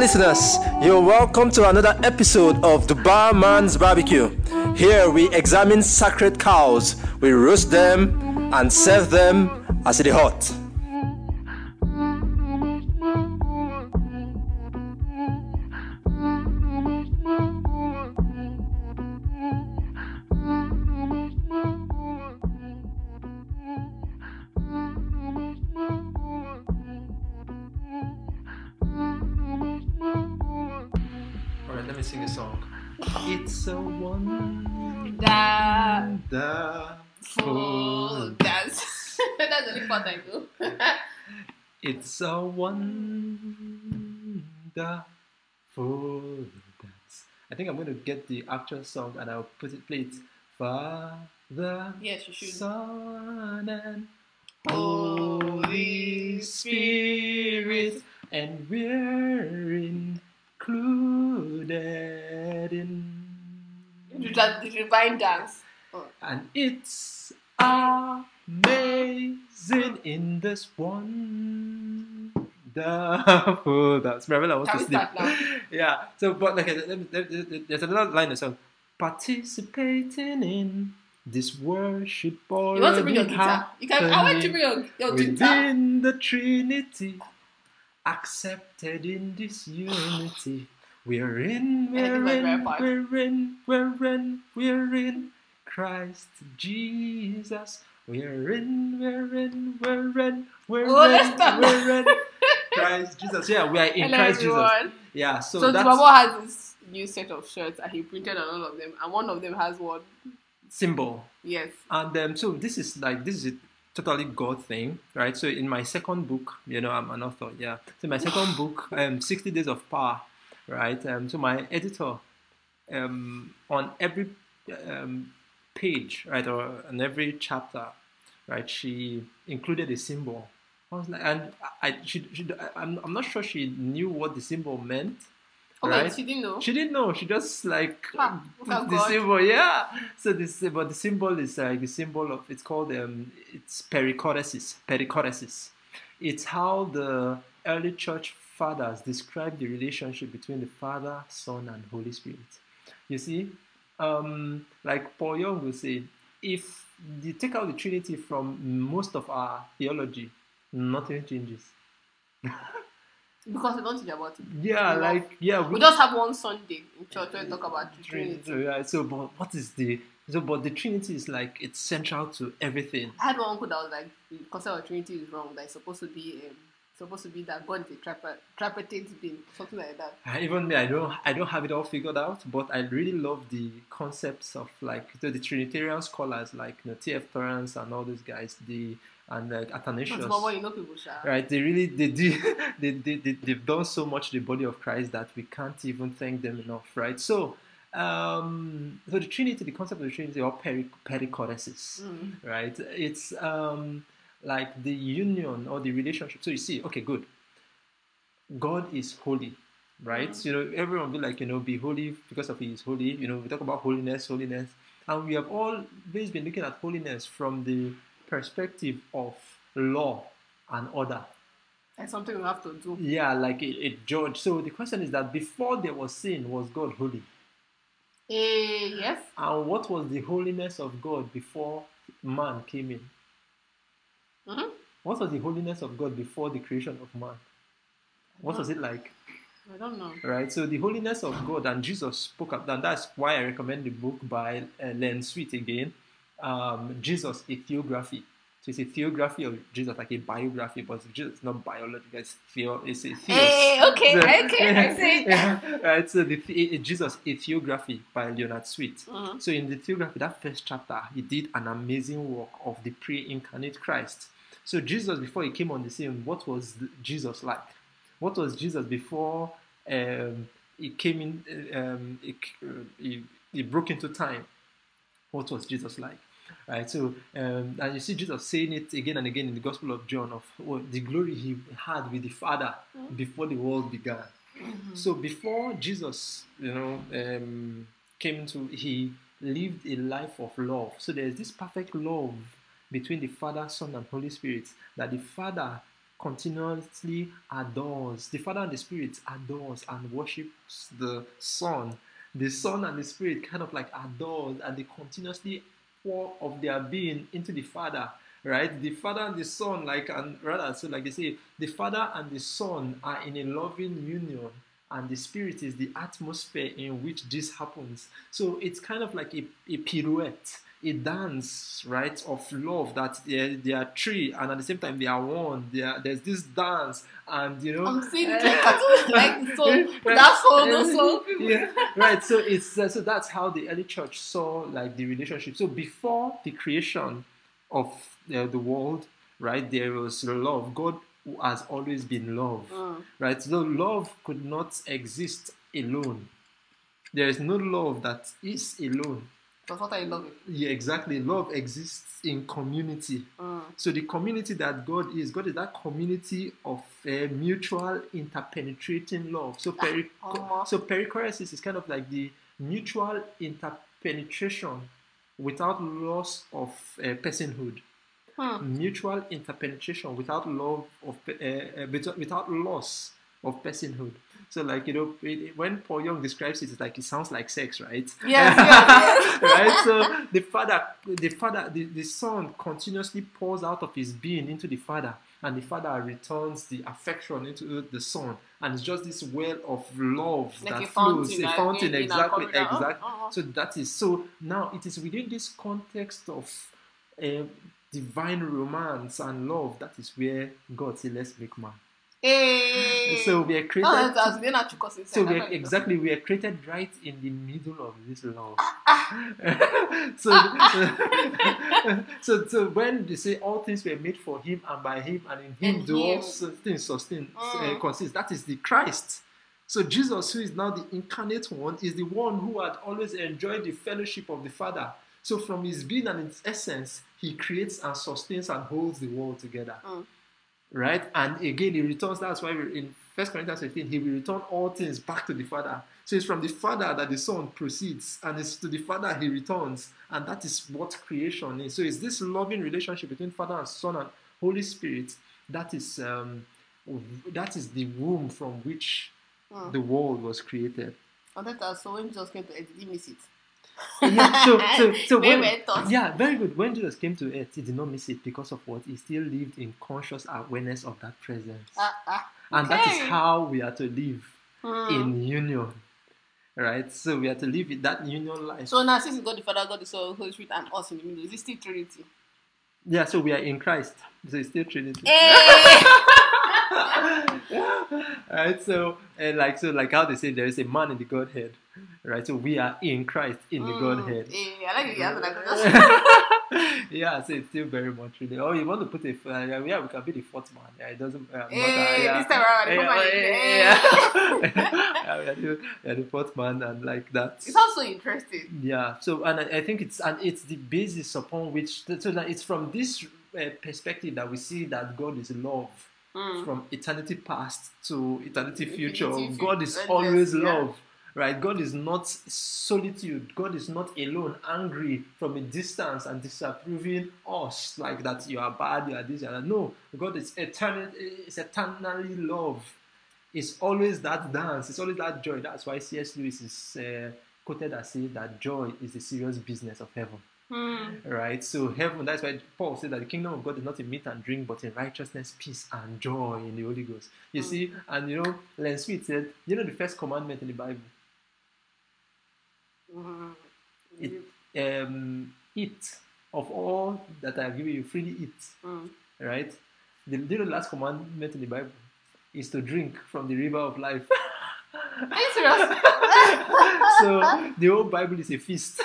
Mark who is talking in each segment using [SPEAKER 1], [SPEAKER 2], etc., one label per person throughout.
[SPEAKER 1] listeners, you're welcome to another episode of the Barman's Barbecue. Here we examine sacred cows, we roast them and serve them as it is hot. Alright, let me sing a song. It's a wonderful
[SPEAKER 2] dance. That's the only part I do.
[SPEAKER 1] It's a wonderful dance. I think I'm going to get the actual song and I'll play it. Father,
[SPEAKER 2] Yes, you should.
[SPEAKER 1] Son, and
[SPEAKER 2] Holy
[SPEAKER 1] Spirit, and we're included in.
[SPEAKER 2] The divine dance. Oh.
[SPEAKER 1] And it's amazing in this wonderful dance. Marabella wants
[SPEAKER 2] Can
[SPEAKER 1] to
[SPEAKER 2] we
[SPEAKER 1] sleep.
[SPEAKER 2] start now?
[SPEAKER 1] Yeah. So, but like, there's another line of song. Participating in this worship already.
[SPEAKER 2] You want to bring your guitar? You can. I want you to bring your guitar.
[SPEAKER 1] Within the Trinity, accepted in this unity. We're in Christ Jesus. We're in Christ Jesus. Yeah, we are in
[SPEAKER 2] Hello,
[SPEAKER 1] Christ
[SPEAKER 2] everyone.
[SPEAKER 1] Jesus. Yeah, so
[SPEAKER 2] So
[SPEAKER 1] that's
[SPEAKER 2] Tubabo has this new set of shirts and he printed on all of them, and one of them has one.
[SPEAKER 1] symbol.
[SPEAKER 2] Yes.
[SPEAKER 1] And so this is a totally God thing, right? So in my second book, I'm an author, yeah. So my second book, 60 Days of Power, right? So my editor, on every page, right, or on every chapter, right, she included a symbol. I was like, and I'm not sure she knew what the symbol meant.
[SPEAKER 2] Okay,
[SPEAKER 1] Right?
[SPEAKER 2] she didn't know.
[SPEAKER 1] She didn't know. She just
[SPEAKER 2] look
[SPEAKER 1] put
[SPEAKER 2] at
[SPEAKER 1] the
[SPEAKER 2] God.
[SPEAKER 1] symbol, yeah. So but the symbol is like a symbol of. It's called it's perichoresis. Perichoresis. It's how the early church fathers described the relationship between the Father, Son, and Holy Spirit. You see, like Paul Young will say, if you take out the Trinity from most of our theology, nothing changes.
[SPEAKER 2] Because we don't teach about it.
[SPEAKER 1] Yeah,
[SPEAKER 2] Enough.
[SPEAKER 1] we
[SPEAKER 2] We just have one Sunday in church where we talk about the Trinity.
[SPEAKER 1] Yeah, but what is but the Trinity is like it's central to everything.
[SPEAKER 2] I had one uncle that was like, the concept of Trinity is wrong. That it's supposed to be that God is a tripartite being, something like that.
[SPEAKER 1] Even me, I don't have it all figured out, but I really love the concepts of like the Trinitarian scholars like T.F. Torrance and all those guys. And like Athanasius,
[SPEAKER 2] People,
[SPEAKER 1] right? They've done so much to the body of Christ that we can't even thank them enough, right? So, so the Trinity, the concept of the Trinity, or perichoresis, right? It's like the union or the relationship. So you see, okay, good. God is holy, right? Everyone will be like, be holy because of He is holy. We talk about holiness, and we have always been looking at holiness from the perspective of law and order.
[SPEAKER 2] And something we have to do.
[SPEAKER 1] Yeah, like a judge. So the question is that before there was sin, was God holy?
[SPEAKER 2] Yes.
[SPEAKER 1] And what was the holiness of God before man came in?
[SPEAKER 2] Mm-hmm.
[SPEAKER 1] What was the holiness of God before the creation of man? What was it like?
[SPEAKER 2] I don't know.
[SPEAKER 1] Right, so the holiness of God, and Jesus spoke up, and that's why I recommend the book by Len Sweet again, Jesus, a Theography. So it's a theography of Jesus, like a biography, but Jesus is not biological, it's a theos.
[SPEAKER 2] Hey, okay,
[SPEAKER 1] So,
[SPEAKER 2] I see.
[SPEAKER 1] Yeah, right, so Jesus, a Theography by Leonard Sweet.
[SPEAKER 2] Mm-hmm.
[SPEAKER 1] So in the theography, that first chapter, he did an amazing work of the pre-incarnate Christ. So Jesus, before he came on the scene, what was Jesus like? What was Jesus before he came in? He broke into time. What was Jesus like? Right. So, and you see Jesus saying it again and again in the Gospel of John of the glory he had with the Father before the world began. Mm-hmm. So before Jesus, came into, he lived a life of love. So there's this perfect love between the Father, Son, and Holy Spirit that the Father continuously adores, the Father and the Spirit adores and worships the Son. The Son and the Spirit kind of like adore, and they continuously pour of their being into the Father, right? The Father and the Son, like, and rather, so like they say, the Father and the Son are in a loving union, and the Spirit is the atmosphere in which this happens. So it's kind of like a pirouette, a dance, right, of love, that they are three, and at the same time they are one. There's this dance, and
[SPEAKER 2] I'm seeing it like the soul, that soul, those soul people.
[SPEAKER 1] Yeah, right. So it's so that's how the early church saw like the relationship. So before the creation of the world, right, there was love. God has always been love, right? So love could not exist alone. There is no love that is alone.
[SPEAKER 2] That's what I love it.
[SPEAKER 1] Yeah, exactly. Love exists in community. So the community that God is that community of mutual interpenetrating love. So perichoresis is kind of like the mutual interpenetration without loss of personhood. Mutual interpenetration without love of without loss of personhood. So, like, when Paul Young describes it, it's like it sounds like sex, right?
[SPEAKER 2] Yes.
[SPEAKER 1] Right. So the Son continuously pours out of his being into the Father, and the Father returns the affection into the Son, and it's just this well of love
[SPEAKER 2] like
[SPEAKER 1] that flows. A fountain,
[SPEAKER 2] exactly.
[SPEAKER 1] So that is so. Now it is within this context of divine romance and love that is where God said, "Let's make man."
[SPEAKER 2] Hey.
[SPEAKER 1] So we are created.
[SPEAKER 2] Exactly.
[SPEAKER 1] We are created right in the middle of this love. So when they say all things were made for him and by him and in him do all things consist, that is the Christ. So Jesus, who is now the incarnate one, is the one who had always enjoyed the fellowship of the Father. So from his being and its essence, he creates and sustains and holds the world together. Right? And again, he returns. That's why in 1 Corinthians 15, he will return all things back to the Father. So it's from the Father that the Son proceeds, and it's to the Father he returns. And that is what creation is. So it's this loving relationship between Father and Son and Holy Spirit that is the womb from which the world was created.
[SPEAKER 2] So when Jesus came to earth, did he miss it?
[SPEAKER 1] So very good. When Jesus came to earth, he did not miss it because of what? He still lived in conscious awareness of that presence. And that is how we are to live in union. Right? So we are to live in that union life.
[SPEAKER 2] So now since God the Father, God the Son, Holy Spirit, and us in the middle, is it still Trinity?
[SPEAKER 1] Yeah, so we are in Christ. So it's still Trinity. Right, so like how they say there is a man in the Godhead, right? So we are in Christ in the Godhead.
[SPEAKER 2] I like it.
[SPEAKER 1] Yeah, so it's still very much really. Oh, you want to put we can be the fourth man. Yeah, it doesn't.
[SPEAKER 2] This time around,
[SPEAKER 1] we are the fourth man, and like that.
[SPEAKER 2] It sounds so interesting.
[SPEAKER 1] Yeah. So, and I think it's the basis upon which. So that it's from this perspective that we see that God is love. From eternity past to eternity future. God is always love, right? God is not solitude. God is not alone, angry from a distance and disapproving us like that. You are bad, you are this, you are that. No, God is eternally love. It's always that dance. It's always that joy. That's why C.S. Lewis is quoted as saying that joy is the serious business of heaven. Right, so heaven, that's why Paul said that the kingdom of God is not in meat and drink, but in righteousness, peace, and joy in the Holy Ghost. You see, and Len Sweet said, the first commandment in the Bible? Eat of all that I give you, freely eat. Right? The last commandment in the Bible is to drink from the river of life.
[SPEAKER 2] Are you serious?
[SPEAKER 1] So the whole Bible is a feast.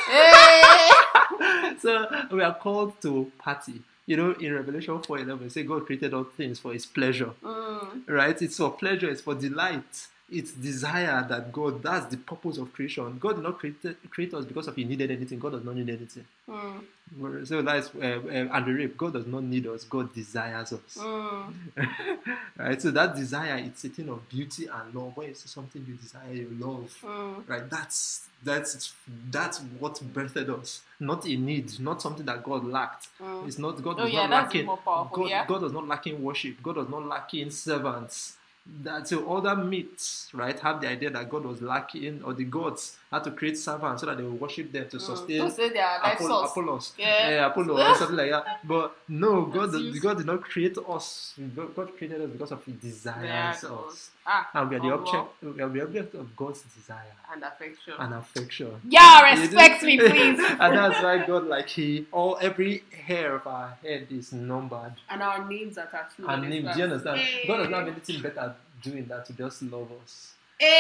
[SPEAKER 1] So we are called to party. In Revelation 4:11, say God created all things for his pleasure. Right? It's for pleasure, it's for delight. It's desire that God, that's the purpose of creation. God did not create us because of He needed anything. God does not need anything. So that's and the rape. God does not need us. God desires us. Right. So that desire, it's a thing of beauty and love. When you see something you desire, you love. Right. That's what birthed us. Not a need. Not something that God lacked. It's not God. Does not lacking.
[SPEAKER 2] More powerful,
[SPEAKER 1] God does not lacking worship. God does not lacking servants. So other myths, right, have the idea that God was lacking, or the gods had to create servants so that they will worship them to sustain Apollos, or something like that. But no, God did not create us. God created us because of He desires us, and we are the object of God's desire
[SPEAKER 2] and affection.
[SPEAKER 1] Yeah,
[SPEAKER 2] respect me, please.
[SPEAKER 1] And that's why God, every hair of our head is numbered,
[SPEAKER 2] and our names are tattooed.
[SPEAKER 1] And names, do you understand? God does not have anything better doing that to just love us.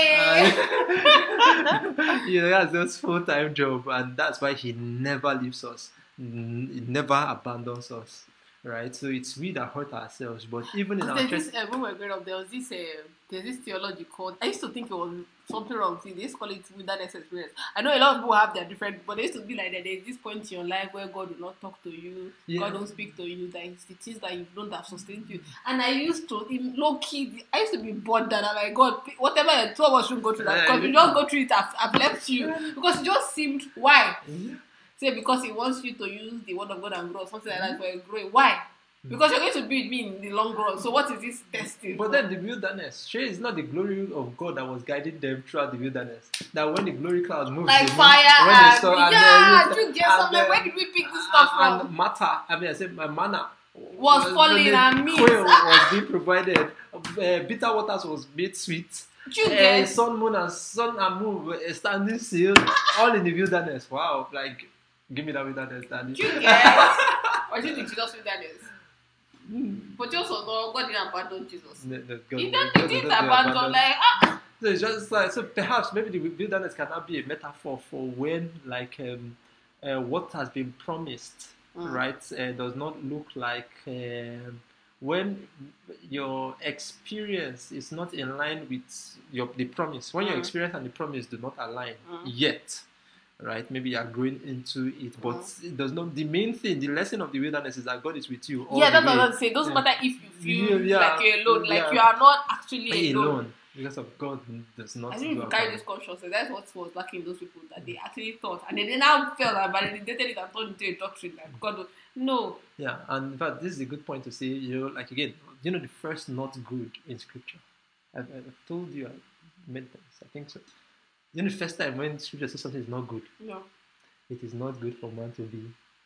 [SPEAKER 1] That's just full-time job, and that's why He never leaves us. He never abandons us. Right, so it's we that hurt ourselves, but even in our church,
[SPEAKER 2] when we were growing up, there's this theology called. I used to think it was something wrong. See, they used to call it wilderness experience. I know a lot of people have their different, but they used to be like that. There's this point in your life where God will not talk to you, God don't speak to you. That it's the things that you don't have sustained you. And I used to, in low key, I used to be bored that I'm like, God, whatever, two of us should go through that, because we just go through it. I've left you because it just seemed why. Say because He wants you to use the word of God and grow, something like that for growing. Why? Because you're going to be with me in the long run. So what is this testing?
[SPEAKER 1] But then the wilderness, it's not the glory of God that was guiding them throughout the wilderness. That when the glory cloud moved,
[SPEAKER 2] like fire, where did we pick this stuff from?
[SPEAKER 1] And matter, I said my manna
[SPEAKER 2] was falling and meat.
[SPEAKER 1] Quail was being provided. Bitter waters was made sweet. Sun, moon, and moon were standing still, all in the wilderness. Wow, give me that wilderness, Daddy.
[SPEAKER 2] You get? Or did Jesus wilderness? But also, God didn't abandon Jesus. He didn't abandon,
[SPEAKER 1] So it's just so perhaps maybe the wilderness cannot be a metaphor for when what has been promised, right, does not look like when your experience is not in line with the promise. When your experience and the promise do not align yet. Right, maybe you are growing into it, but it does not. The main thing, the lesson of the wilderness is that God is with you.
[SPEAKER 2] That's what I was saying. It doesn't matter if you feel like you're alone, like you are not actually alone.
[SPEAKER 1] Because of God does not.
[SPEAKER 2] I think you carry this consciousness. That's what was lacking in those people, that they actually thought, and they now felt that validated it and turned into a doctrine that God. No.
[SPEAKER 1] Yeah, and in fact, this is a good point to say. Again, the first not good in Scripture. I've told you, I meant this. I think so. The first time when Scripture says something is not good, it is not good for man to be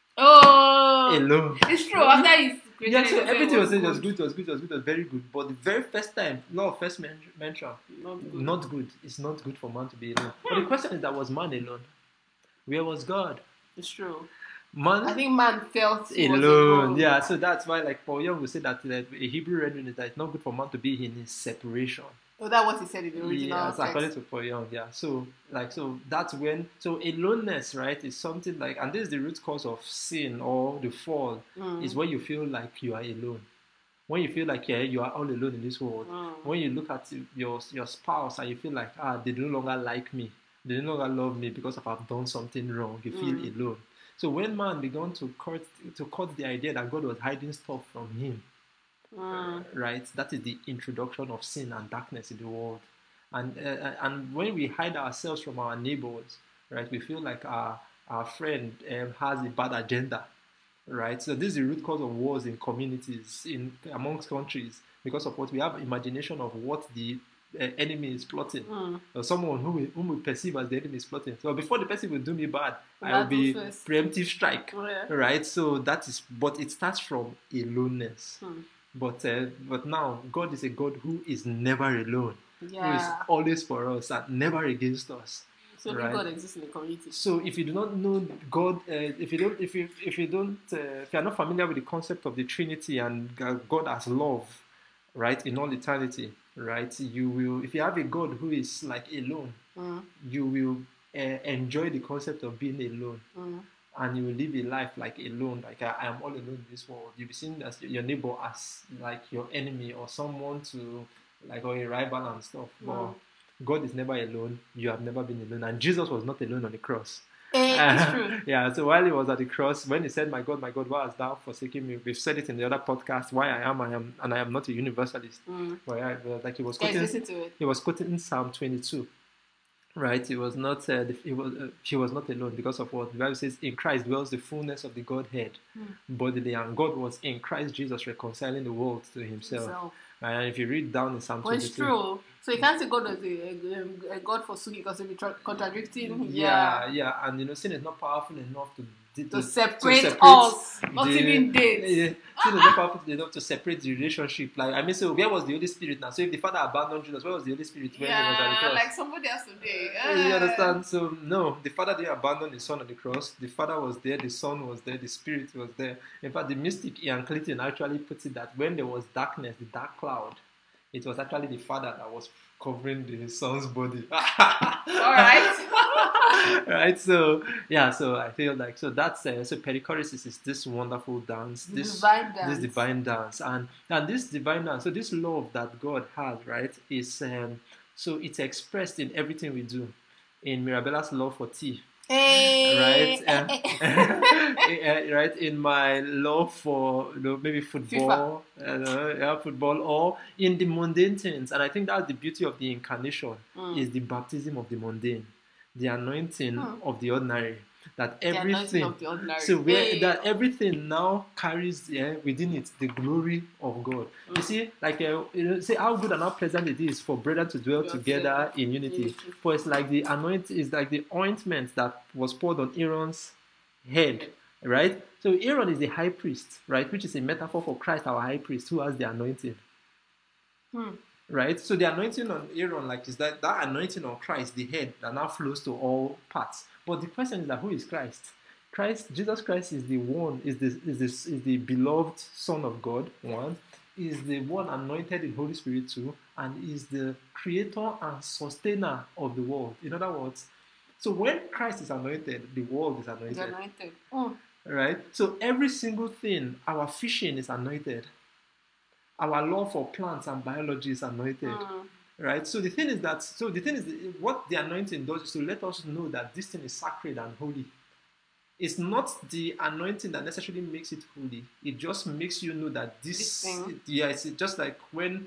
[SPEAKER 1] alone.
[SPEAKER 2] It's true. After he's
[SPEAKER 1] created, so everything was saying was good, was very good. But the very first time, law of first mention, not good. It's not good for man to be alone. But the question is, that was man alone? Where was God?
[SPEAKER 2] It's true.
[SPEAKER 1] I
[SPEAKER 2] think man felt
[SPEAKER 1] alone. Yeah, so that's why, Paul Young would say that a Hebrew rendering is that it's not good for man to be in his separation.
[SPEAKER 2] Oh, that's what he said in the original text.
[SPEAKER 1] According to Paul Young, yeah. So that's when, aloneness, right, is something and this is the root cause of sin or the fall, is when you feel like you are alone. When you feel like you are all alone in this world. When you look at your spouse and you feel like, they no longer like me. They no longer love me because I've done something wrong. You feel alone. So when man began to cut the idea that God was hiding stuff from him, right, that is the introduction of sin and darkness in the world. And when we hide ourselves from our neighbors, right, we feel like our friend has a bad agenda, right? So this is the root cause of wars in communities, amongst countries, because of what we have imagination of what the enemy is plotting, or someone whom we perceive as the enemy is plotting. So before the person will do me bad, I will be preemptive strike, right? So but it starts from aloneness. But now God is a God who is never alone, who is always for us and never against us.
[SPEAKER 2] So right? God exists in the community.
[SPEAKER 1] So if you do not know God, if you are not familiar with the concept of the Trinity and God as love, right, in all eternity, right, you will, if you have a God who is alone, you will enjoy the concept of being alone. And you will live a life alone, I am all alone in this world. You'll be seen as your neighbor as your enemy or someone to or a rival and stuff. God is never alone. You have never been alone. And Jesus was not alone on the cross.
[SPEAKER 2] It's true.
[SPEAKER 1] Yeah, so while he was at the cross, when he said, my God, why hast thou forsaken me? We've said it in the other podcast, why I am, and I am not a universalist. Like he was quoting Psalm 22. Right, he was not. He was not alone because of what the Bible says. In Christ dwells the fullness of the Godhead bodily, and God was in Christ Jesus reconciling the world to Himself. And if you read down in Psalm 22,
[SPEAKER 2] it's true. So you can't say God was a God for Sugi because he'll be contradicting.
[SPEAKER 1] Yeah, and sin is not powerful enough to
[SPEAKER 2] separate us, not even dates.
[SPEAKER 1] Sin is not powerful enough to separate the relationship. So where was the Holy Spirit now? So if the Father abandoned Jesus, where was the Holy Spirit when he was at the cross?
[SPEAKER 2] Like somebody else today.
[SPEAKER 1] You understand? So no, the Father didn't abandon the Son on the cross. The Father was there, the Son was there, the Spirit was there. In fact, the mystic Ian Clayton actually puts it that when there was darkness, the dark cloud, it was actually the Father that was covering the Son's body.
[SPEAKER 2] All right.
[SPEAKER 1] Right, so I feel like that's so perichoresis is this wonderful dance, this divine dance, and this divine dance. So this love that God has, right, is so it's expressed in everything we do. In Mirabella's love for tea, right, right. In my love for maybe football, football, or in the mundane things, and I think that's the beauty of the incarnation is the baptism of the mundane. The anointing of the ordinary, that everything, that everything now carries within it the glory of God. You see, like say how good and how pleasant it is for brethren to dwell together in unity. For it's like the anointing is like the ointment that was poured on Aaron's head, right? So Aaron is the high priest, right, which is a metaphor for Christ, our high priest, who has the anointing. Right, so the anointing on Aaron, like, is that anointing on Christ, the head, that now flows to all parts. But the question is that who is Christ? Jesus Christ is the one, is the beloved Son of God. One is the one anointed in Holy Spirit too, and is the creator and sustainer of the world. In other words, so when Christ is anointed, the world is anointed. Right, so every single thing, our fishing is anointed. Our love for plants and biology is anointed, right? So the thing is what the anointing does is to let us know that this thing is sacred and holy. It's not the anointing that necessarily makes it holy. It just makes you know that this it's just like when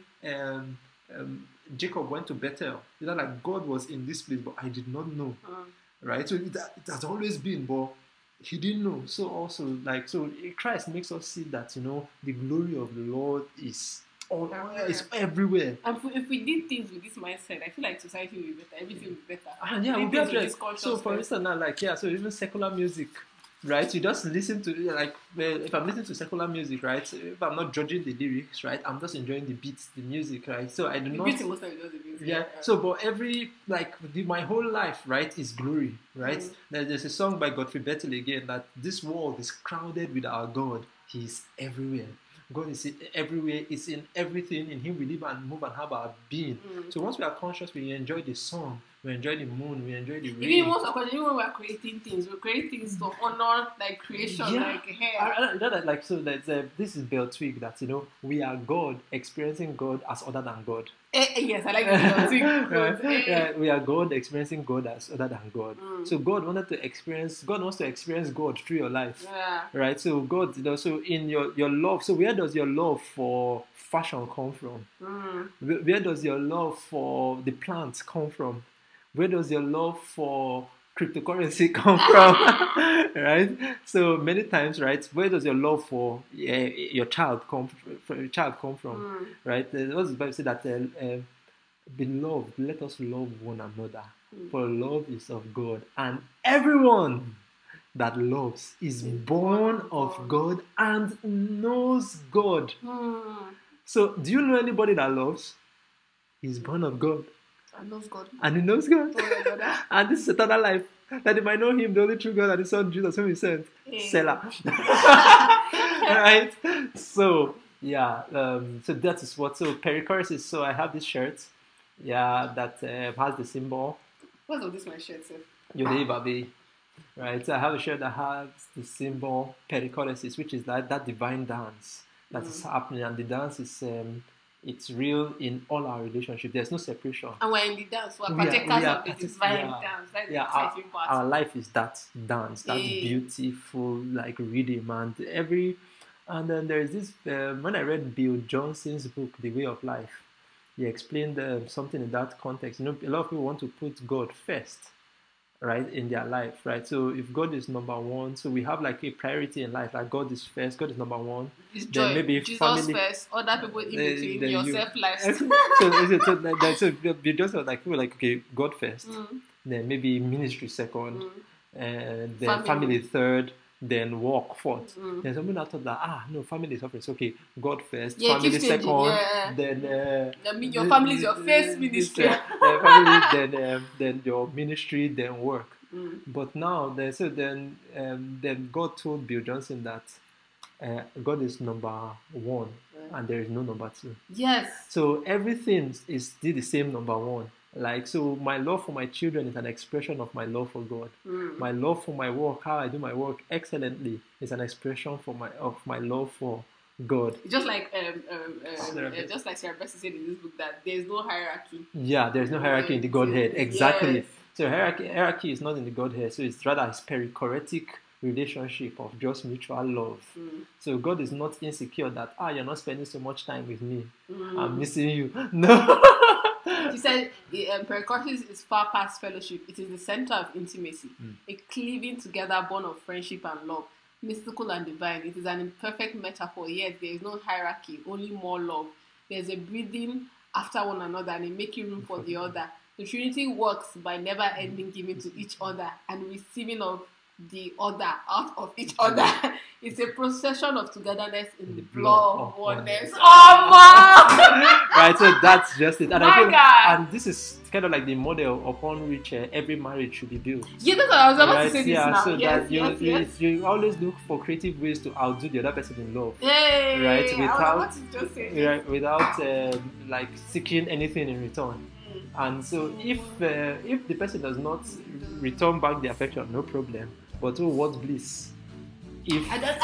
[SPEAKER 1] Jacob went to Bethel. You know, like God was in this place, but I did not know, right? So it has always been, but he didn't know. So also, so Christ makes us see that, the glory of the Lord is everywhere.
[SPEAKER 2] And if we did things with this mindset, I feel like society will be better, everything will be better.
[SPEAKER 1] We'll be better. So for instance now, so even secular music, right? You just listen to, if I'm listening to secular music, right? So if I'm not judging the lyrics, right? I'm just enjoying the beats, the music, right? So I do not.
[SPEAKER 2] Most of the beats.
[SPEAKER 1] Yeah. So, but my whole life, right, is glory, right? There's a song by Godfrey Bettel again that this world is crowded with our God. He's everywhere. God is everywhere. It's in everything. In Him we live and move and have our being. So once we are conscious, we enjoy the sun, we enjoy the moon, we enjoy the rain.
[SPEAKER 2] Even when we are creating things, we create things to honor creation, hair.
[SPEAKER 1] This is Bell Twig that we are God experiencing God as other than God.
[SPEAKER 2] Yes, I like Bell Twig.
[SPEAKER 1] We are God experiencing God as other than God. So God wants to experience God through your life.
[SPEAKER 2] Yeah.
[SPEAKER 1] Right. So God, so in your love. So where does your love for fashion come from? Where does your love for the plants come from? Where does your love for cryptocurrency come from? Right? So many times, right? Where does your love for your child come from? Right? What's the Bible say that beloved, let us love one another, for love is of God, and everyone that loves is born of God and knows God. So, do you know anybody that loves? He's born of God.
[SPEAKER 2] And knows God.
[SPEAKER 1] And he knows God. And this is eternal life. That they might know Him, the only true God, and His Son Jesus, whom He sent. Selah. Right? So, so that is what. So, perichoresis. So, I have this shirt. That has the symbol.
[SPEAKER 2] What's on this my shirt, sir?
[SPEAKER 1] Yodei Babi. Right? So, I have a shirt that has the symbol perichoresis, which is that divine dance that is happening. And the dance is It's real in all our relationships. There's no separation.
[SPEAKER 2] And we're in the dance. We're
[SPEAKER 1] We are-
[SPEAKER 2] partakers
[SPEAKER 1] we are
[SPEAKER 2] of the
[SPEAKER 1] partic-
[SPEAKER 2] divine
[SPEAKER 1] yeah.
[SPEAKER 2] dance. That's
[SPEAKER 1] Yeah,
[SPEAKER 2] the exciting part.
[SPEAKER 1] our life is that dance, that
[SPEAKER 2] Yeah.
[SPEAKER 1] beautiful like rhythm, and then there's this. When I read Bill Johnson's book, The Way of Life, he explained something in that context. You know, a lot of people want to put God first, right, in their life, right? So if God is number one, so we have like a priority in life, like God is first, God is number one.
[SPEAKER 2] It's
[SPEAKER 1] Then
[SPEAKER 2] joy.
[SPEAKER 1] maybe
[SPEAKER 2] Jesus
[SPEAKER 1] family
[SPEAKER 2] first, other people in between,
[SPEAKER 1] then you-
[SPEAKER 2] yourself last.
[SPEAKER 1] so they just like people like, okay, God first, then maybe ministry second, and then family third, then work fourth. Then someone thought that no, family is first. Okay, God first,
[SPEAKER 2] Yeah,
[SPEAKER 1] family
[SPEAKER 2] keep changing,
[SPEAKER 1] second,
[SPEAKER 2] yeah.
[SPEAKER 1] then
[SPEAKER 2] Your family is your first ministry.
[SPEAKER 1] family, then your ministry, then work. But now then God told Bill Johnson that God is number one and there is no number two.
[SPEAKER 2] Yes.
[SPEAKER 1] So everything is still the same number one. Like, so my love for my children is an expression of my love for God. My love for my work, how I do my work excellently, is an expression of my love for God.
[SPEAKER 2] Just like Sarah Bessie said in this book, that there is no hierarchy.
[SPEAKER 1] Yeah, there's no hierarchy in the Godhead. Exactly.
[SPEAKER 2] Yes.
[SPEAKER 1] So hierarchy is not in the Godhead. So it's rather a perichoretic relationship of just mutual love. So God is not insecure that you're not spending so much time with me. I'm missing you. No.
[SPEAKER 2] She said perichoresis is far past fellowship. It is the center of intimacy, a cleaving together bond of friendship and love, mystical and divine. It is an imperfect metaphor, yet there is no hierarchy, only more love. There's a breathing after one another and a making room for the other. The Trinity works by never ending giving to each other and receiving of the other out of each other. It's a procession of togetherness in the blood of oneness. Oh man!
[SPEAKER 1] Right, so that's just it. And
[SPEAKER 2] My
[SPEAKER 1] I think,
[SPEAKER 2] God.
[SPEAKER 1] and this is kind of like the model upon which every marriage should be built.
[SPEAKER 2] Yeah, that's what I was about
[SPEAKER 1] Right?
[SPEAKER 2] to say this
[SPEAKER 1] Yeah,
[SPEAKER 2] now.
[SPEAKER 1] so
[SPEAKER 2] Yes,
[SPEAKER 1] that
[SPEAKER 2] yes.
[SPEAKER 1] you always look for creative ways to outdo the other person in love.
[SPEAKER 2] Hey,
[SPEAKER 1] Right,
[SPEAKER 2] I was about to just say
[SPEAKER 1] Right, without like seeking anything in return. And so if the person does not return back the affection, no problem. But what bliss? If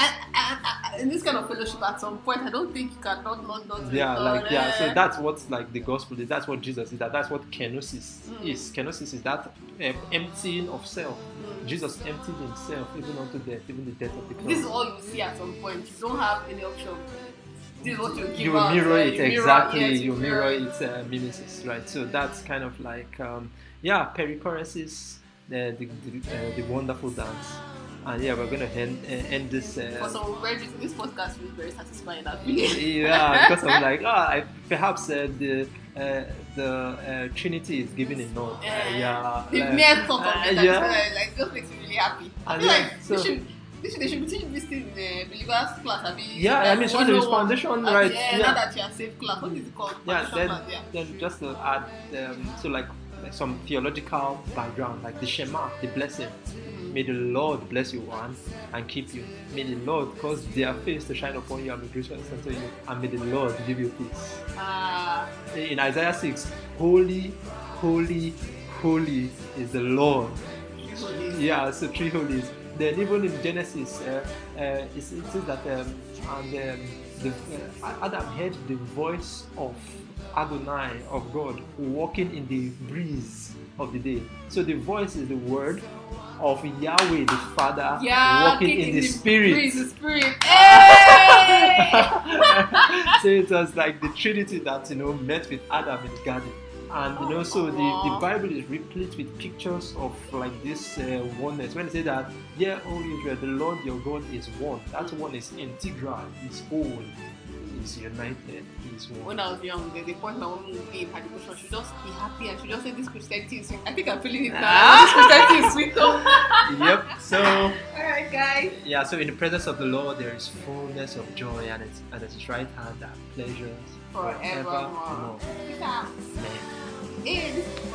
[SPEAKER 2] in this kind of fellowship, at some point, I don't think you can not return.
[SPEAKER 1] so that's what like the gospel is. That's what Jesus is. That's what kenosis is. Kenosis is that emptying of self. Jesus emptied himself even unto death, even the death of the cross.
[SPEAKER 2] This is all you see at some point. You don't have any option. This is what you give
[SPEAKER 1] You
[SPEAKER 2] out.
[SPEAKER 1] mirror it exactly. You mirror
[SPEAKER 2] it.
[SPEAKER 1] its mimesis, right? So that's kind of like perichoresis, the wonderful dance. And we're going to end this.
[SPEAKER 2] For some weird reason, this podcast feels very satisfying. Actually.
[SPEAKER 1] Yeah, because I'm like, perhaps the Trinity is giving a nod.
[SPEAKER 2] The mere thought of that like just makes me really happy. I feel like they should be teaching this thing in the believers class.
[SPEAKER 1] I mean, so it's foundation, right?
[SPEAKER 2] Now that you are safe class, what is it called?
[SPEAKER 1] Then just to add, so like some theological background, like the Shema, the blessing. May the Lord bless you and keep you. May the Lord cause their face to shine upon you and be gracious unto you. And may the Lord give you peace. In Isaiah 6, holy, holy, holy is the Lord. Yeah, so three holies. Then even in Genesis, it says that Adam heard the voice of Adonai, of God, walking in the breeze of the day. So the voice is the word of Yahweh the Father walking in the Spirit.
[SPEAKER 2] Breeze, the Spirit. Hey!
[SPEAKER 1] So it was like the Trinity that met with Adam in the garden. And so the Bible is replete with pictures of like this oneness. When they say that, O Israel, the Lord your God is one. That one is integral, is whole, is united, is one.
[SPEAKER 2] When I was young, there's a point my mom would be in her devotion. She just be happy and she just say, this Christianity is sweet. I think I'm feeling it now. This Christianity is sweet though.
[SPEAKER 1] Yep. So
[SPEAKER 2] alright guys.
[SPEAKER 1] Yeah, so in the presence of the Lord there is fullness of joy, and at his right hand are pleasures forevermore.
[SPEAKER 2] Yeah. Hey,